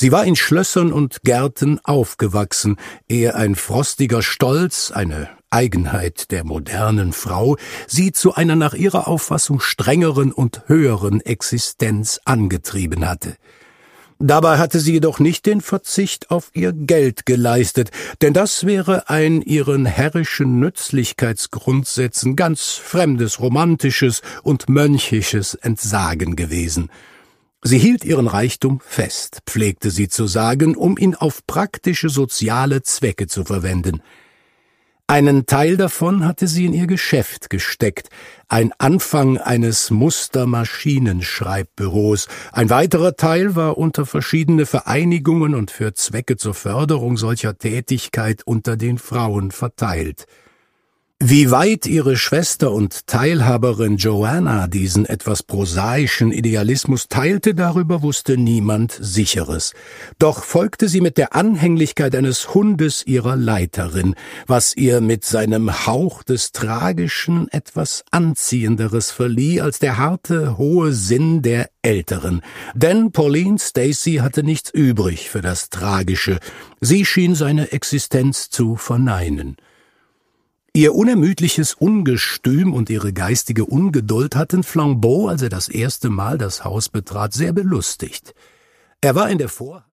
Sie war in Schlössern und Gärten aufgewachsen, ehe ein frostiger Stolz, eine Eigenheit der modernen Frau, sie zu einer nach ihrer Auffassung strengeren und höheren Existenz angetrieben hatte. Dabei hatte sie jedoch nicht den Verzicht auf ihr Geld geleistet, denn das wäre ein ihren herrischen Nützlichkeitsgrundsätzen ganz fremdes, romantisches und mönchisches Entsagen gewesen. Sie hielt ihren Reichtum fest, pflegte sie zu sagen, um ihn auf praktische soziale Zwecke zu verwenden. Einen Teil davon hatte sie in ihr Geschäft gesteckt, ein Anfang eines Mustermaschinenschreibbüros. Ein weiterer Teil war unter verschiedene Vereinigungen und für Zwecke zur Förderung solcher Tätigkeit unter den Frauen verteilt. Wie weit ihre Schwester und Teilhaberin Joanna diesen etwas prosaischen Idealismus teilte, darüber wusste niemand Sicheres. Doch folgte sie mit der Anhänglichkeit eines Hundes ihrer Leiterin, was ihr mit seinem Hauch des Tragischen etwas Anziehenderes verlieh als der harte, hohe Sinn der Älteren. Denn Pauline Stacey hatte nichts übrig für das Tragische. Sie schien seine Existenz zu verneinen. Ihr unermüdliches Ungestüm und ihre geistige Ungeduld hatten Flambeau, als er das erste Mal das Haus betrat, sehr belustigt. Er war in der